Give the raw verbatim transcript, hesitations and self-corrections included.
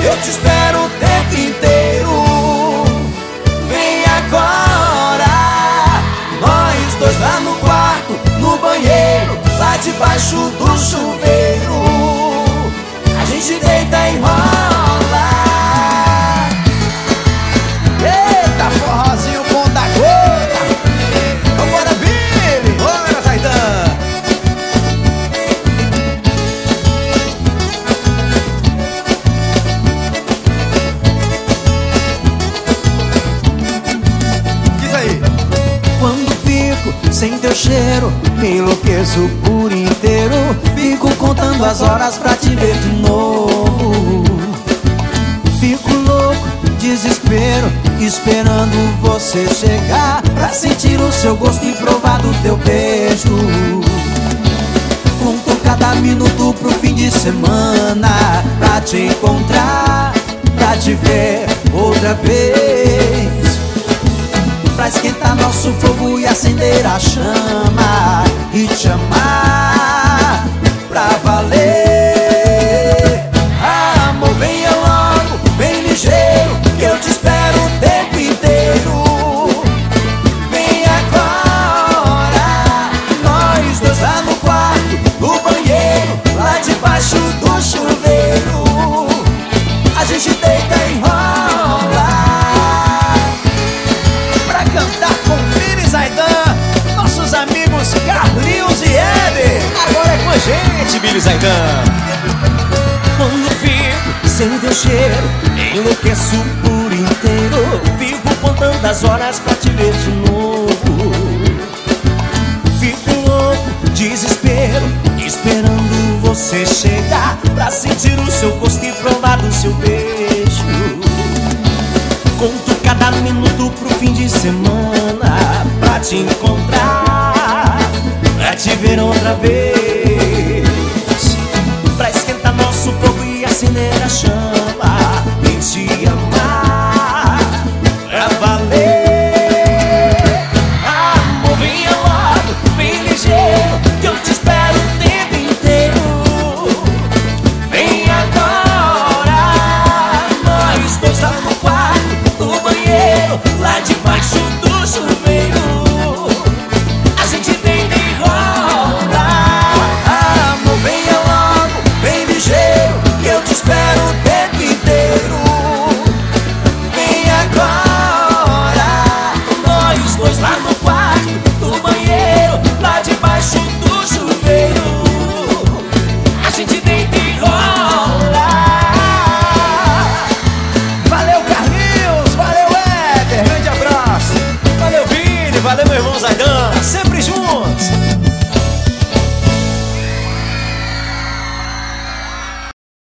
eu te espero o tempo inteiro. Vem agora, nós dois lá no quarto, no banheiro, lá debaixo do chuveiro. A gente deita e rola. Eita, forrozinho bom da gota. Vambora, Billy. Bora, Zaidan. Diz aí. Quando fico sem teu cheiro, me enlouqueço por inteiro. Fico contando as horas pra te ver de novo. Fico louco, desespero, esperando você chegar, pra sentir o seu gosto e provar do teu beijo. Conto cada minuto pro fim de semana, pra te encontrar, pra te ver outra vez, pra esquentar nosso fogo e acender a chama, e te amar pra valer. Amor, venha logo, vem ligeiro, que eu te espero o tempo inteiro. Vem agora, nós dois lá no quarto, no banheiro, lá debaixo do chuveiro. A gente deita e rola. Pra cantar com Billy Zaidan, nossos amigos Carlinhos e Eder. Agora é com a gente, Billy Zaidan. Quando fico sem teu cheiro, enlouqueço por inteiro. Fico contando as horas pra te ver de novo. Fico louco, desespero, esperando você chegar, pra sentir o seu gosto e provar do seu beijo. Conto cada minuto pro fim de semana, pra te encontrar,